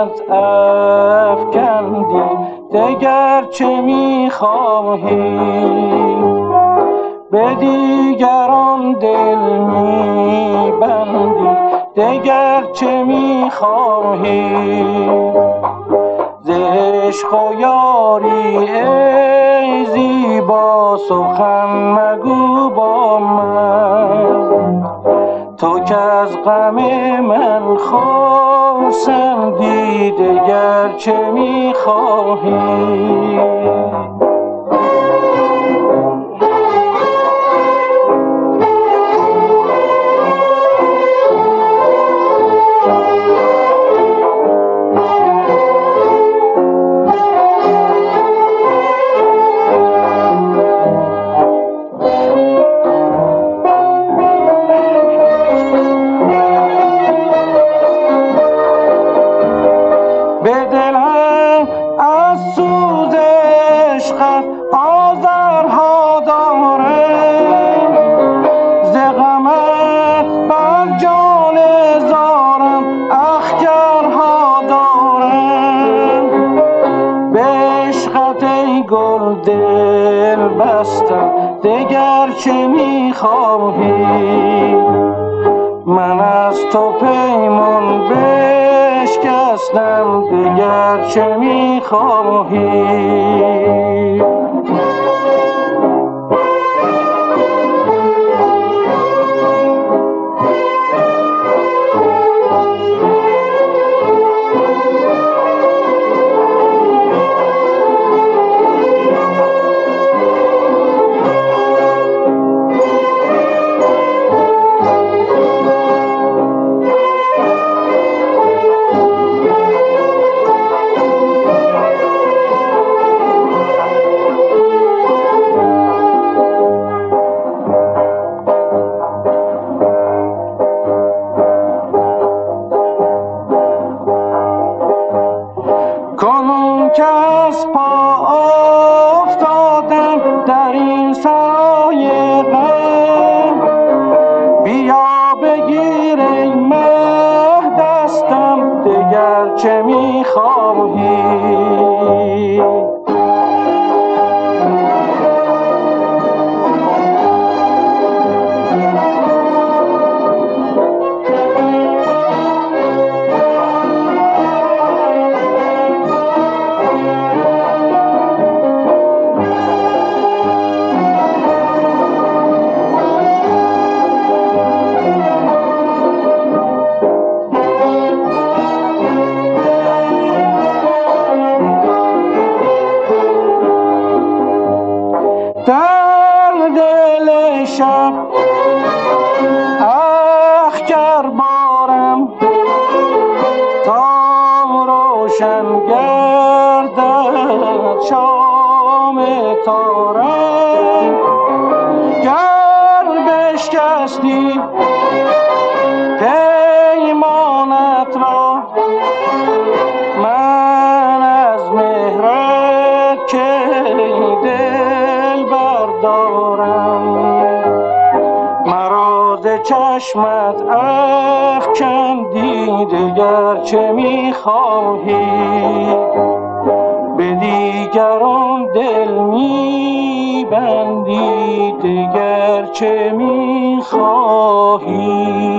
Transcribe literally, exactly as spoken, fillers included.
چشمت افکندی دگر چه میخواهی؟ به دیگران دل میبندی دگر چه میخواهی؟ ز عشق و یاری ای زیبا سخن مگو با من، تو که از غم من خرسندی دگر چه میخواهی؟ آزارها دارم ز غمت بر جان زارم اخگرها دارم، به عشقت ای گل دل بستم دگر چه میخواهی؟ من از تو پیمان بشکستم دگر چه میخواهی؟ کنون که از پا افتادم در این سرای غم، بیا بگیر ای مه دستم دگر چه میخواهی؟ در دل شب اخگر بارم تا روشن گردد شام تارم، گر بشکستی پیمانت را من از مهرت که دل بردارم، مرا ز چشمت افکندی دگر چه میخواهی؟ به دیگران دل میبندی دگر چه میخواهی؟